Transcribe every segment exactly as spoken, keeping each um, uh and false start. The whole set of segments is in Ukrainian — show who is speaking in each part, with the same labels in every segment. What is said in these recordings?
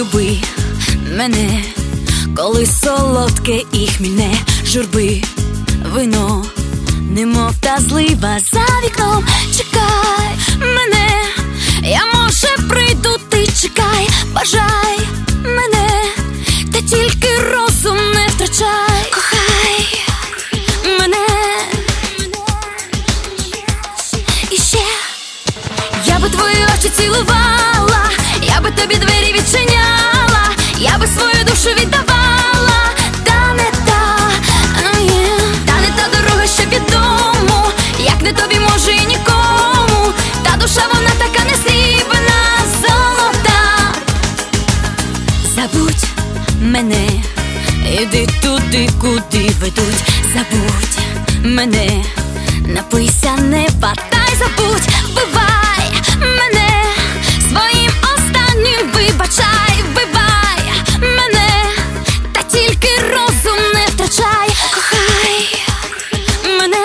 Speaker 1: люби мене, коли солодке і хмільне, журби, вино, немов та злива за вікном. Чекай мене, я може прийду, ти чекай, бажай мене, та тільки розум не втрачай. Кохай мене і ще. Я би твої очі цілувала, я би тобі двері відчиняла, я би свою душу віддавала. Та не та, та не та дорога, що від дому, як не тобі, може і нікому. Та душа вона така несрібна, золота. Забудь мене, іди туди, куди ведуть. Забудь мене, напийся, не ватай, забудь, вбивай мене своїм останнім, вибачай, вбивай мене, та тільки розум не втрачай. Кохай мене,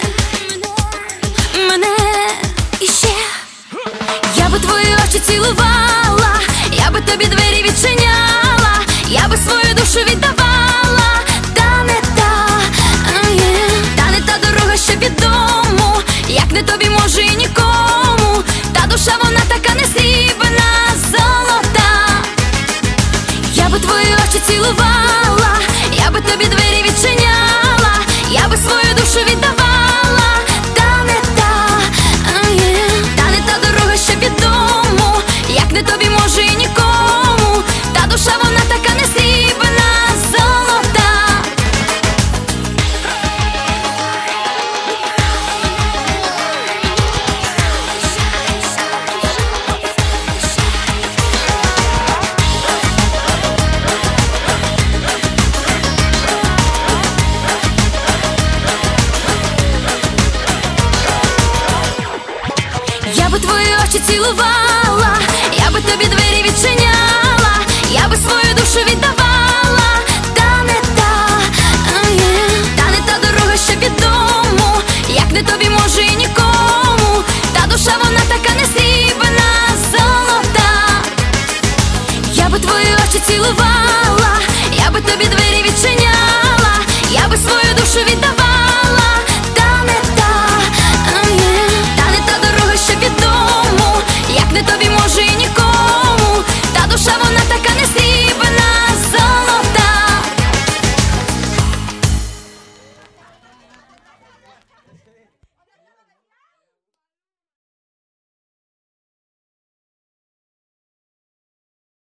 Speaker 1: мене і ще. Я би твої очі цілувала, я би тобі двері відчиняла, я би свою душу віддавала. Та не та, та не та дорога, що від дому, як не тобі, може і нікому. Та душа вона така несрібна, золота. Я би твої очі цілувала, я би тобі двері відчиняла, я би свою душу віддавала. Та не та, та не та дорога, що від дому, як не тобі, може і нікому. Та душа вона така несрібна, золота. Я би твої очі цілувала, я би тобі двері відчиняла, я би свою душу віддавала. Та не та, та не та дорога, що від дому, як не тобі, може і нікому. Та душа вона така несрібна, золота. Я би твої очі цілувала, я би тобі двері відчиняла, я би свою душу віддавала.